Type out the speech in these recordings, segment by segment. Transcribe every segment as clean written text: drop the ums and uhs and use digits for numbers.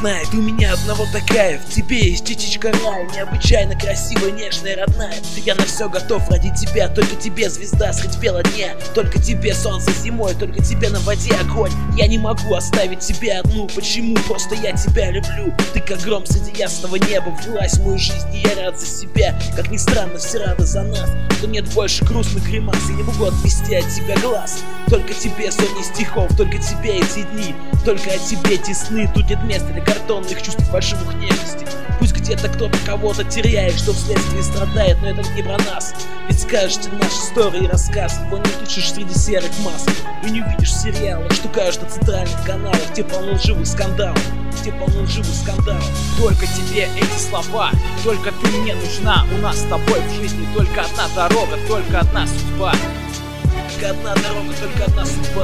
знает, у меня одного такая. В тебе есть частичка рая, необычайно красивая, нежная, родная. Я на все готов ради тебя, только тебе звезда средь бела дня. Только тебе солнце зимой, только тебе на воде огонь. Я не могу оставить тебя одну, почему? Просто я тебя люблю. Ты как гром среди ясного неба, влилась в мою жизнь, и я рад за себя. Как ни странно, все рады за нас, что нет больше грустных гримас. Я не могу отвести от тебя глаз. Только тебе сотни стихов, только тебе эти дни, только о тебе тесны. Тут нет места для картонных чувств и фальшивых нежностей. Пусть где-то кто-то кого-то теряет, что вследствие страдает, но это не про нас. Ведь скажете наш истории и рассказ, его не услышишь среди серых масс. И не увидишь сериала, что кажется на центральных каналах, где полно лживых скандалов, где полно лживых скандалов. Только тебе эти слова, только ты мне нужна. У нас с тобой в жизни только одна дорога, только одна судьба. Только одна дорога, только одна судьба.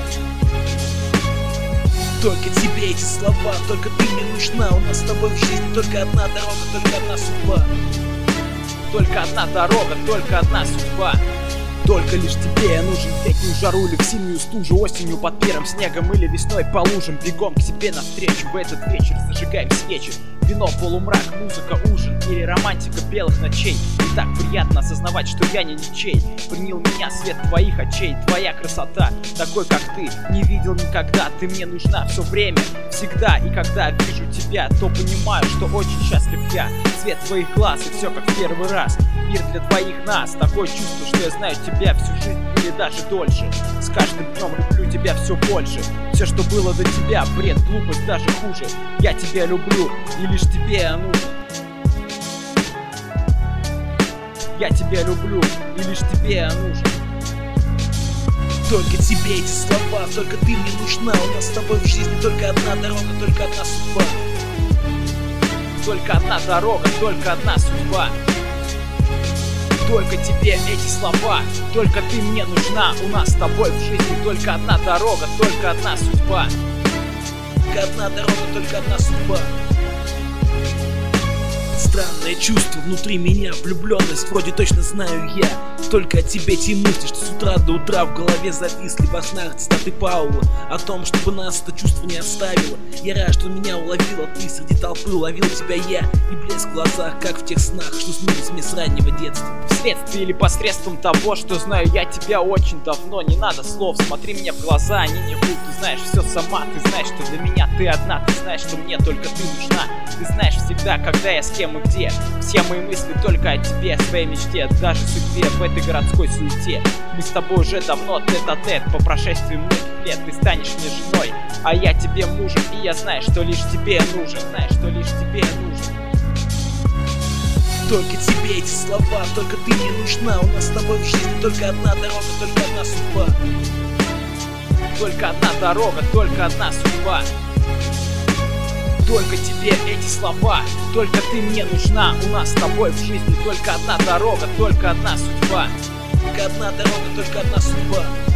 Только тебе эти слова, только ты мне нужна. У нас с тобой в жизни только одна дорога, только одна судьба. Только одна дорога, только одна судьба. Только лишь тебе я нужен в летнюю жару или в зимнюю стужу, осенью под первым снегом или весной по лужам. Бегом к тебе навстречу в этот вечер, зажигаем свечи. Вино, полумрак, музыка, ужин или романтика белых ночей. И так приятно осознавать, что я не ничей. Принял меня свет твоих очей, твоя красота, такой как ты, не видел никогда. Ты мне нужна все время, всегда. И когда вижу тебя, то понимаю, что очень счастлив я. Цвет твоих глаз и все как в первый раз. Мир для двоих нас, такое чувство, что я знаю тебя всю жизнь или даже дольше. С каждым днем люблю тебя все больше. Все, что было до тебя, бред, глупость, даже хуже. Я тебя люблю, и лишь тебе я нужен. Я тебя люблю, и лишь тебе я нужен. Только тебе эти слова, только ты мне нужна. У нас с тобой в жизни только одна дорога, только одна судьба. Только одна дорога, только одна судьба. Только тебе эти слова, только ты мне нужна. У нас с тобой в жизни только одна дорога, только одна судьба. Только одна дорога, только одна судьба. Странное чувство внутри меня, влюбленность, вроде точно знаю я. Только о тебе те мысли, что с утра до утра в голове зависли. Во снах цитаты Паула о том, чтобы нас это чувство не оставило. Я рад, что меня уловила ты, среди толпы уловил тебя я. И блеск в глазах, как в тех снах, что снились мне с раннего детства. Вследствие или посредством того, что знаю я тебя очень давно. Не надо слов, смотри мне в глаза, они не врут. Ты знаешь все сама, ты знаешь, что для меня ты одна. Ты знаешь, что мне только ты нужна. Ты знаешь всегда, когда я с кем и где. Все мои мысли только о тебе, о своей мечте, даже судьбе в этой городской суете. Мы с тобой уже давно тет-а-тет. По прошествии многих лет ты станешь мне женой, а я тебе мужем. И я знаю, что лишь тебе нужен. Знаю, что лишь тебе нужен. Только тебе эти слова, только ты мне нужна. У нас с тобой в жизни только одна дорога, только одна судьба. Только одна дорога, только одна судьба. Только тебе эти слова, только ты мне нужна. У нас с тобой в жизни только одна дорога, только одна судьба. Только одна дорога, только одна судьба.